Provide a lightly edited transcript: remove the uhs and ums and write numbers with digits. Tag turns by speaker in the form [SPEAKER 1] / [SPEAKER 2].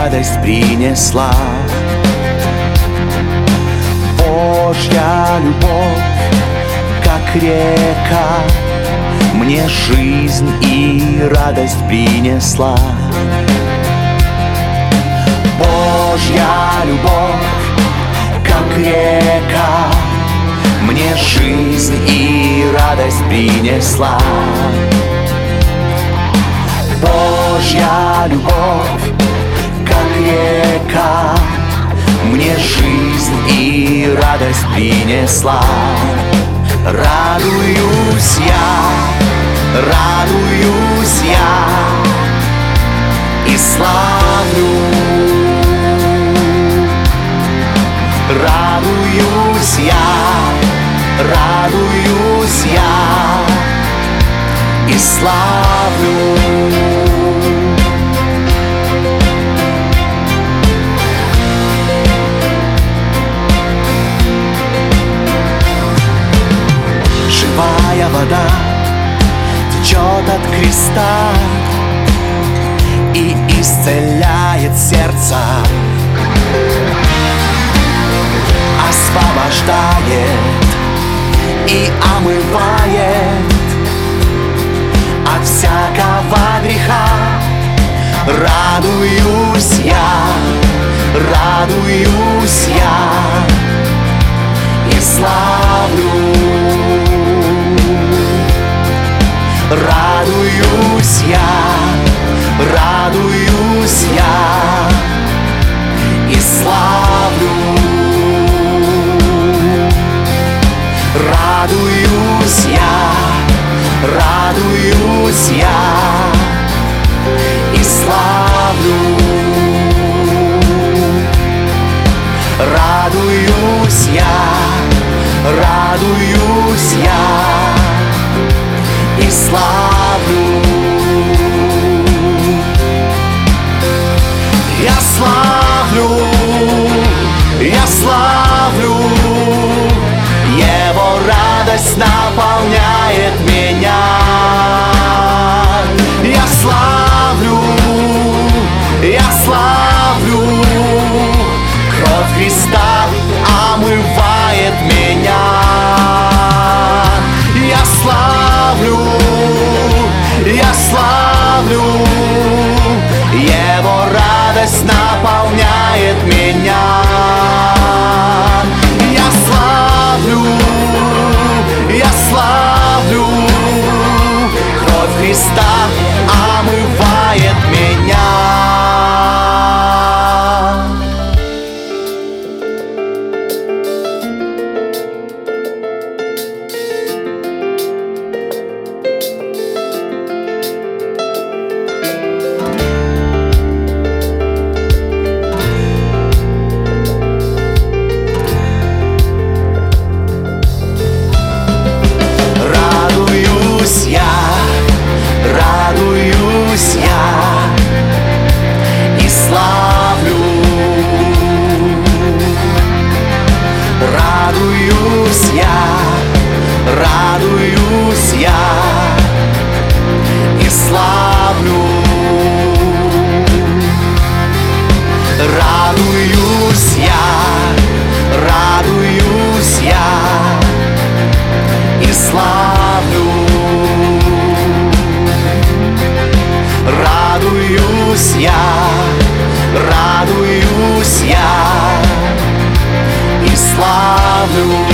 [SPEAKER 1] радость принесла. Божья любовь, как река, мне жизнь и радость принесла. Божья любовь, как река, мне жизнь и радость принесла. Божья любовь, как река, мне жизнь и радость принесла. Радуюсь я и славлю. Радуюсь я и славлю. Живая вода течет от креста и исцеляет сердце, освобождает и омывает от всякого греха. Радуюсь я и славлю. Радуюсь я и славлю. Радуюсь я и славлю. Радуюсь я и славлю. Я славлю, Его радость наполняет меня. Я славлю, кровь Христа омывает меня. Я славлю, Его радость наполняет меня. Я славлю, кровь Христа омывает меня. Радуюсь я и славлю. Радуюсь я и славлю. Радуюсь я и славлю. Радуюсь я и славлю.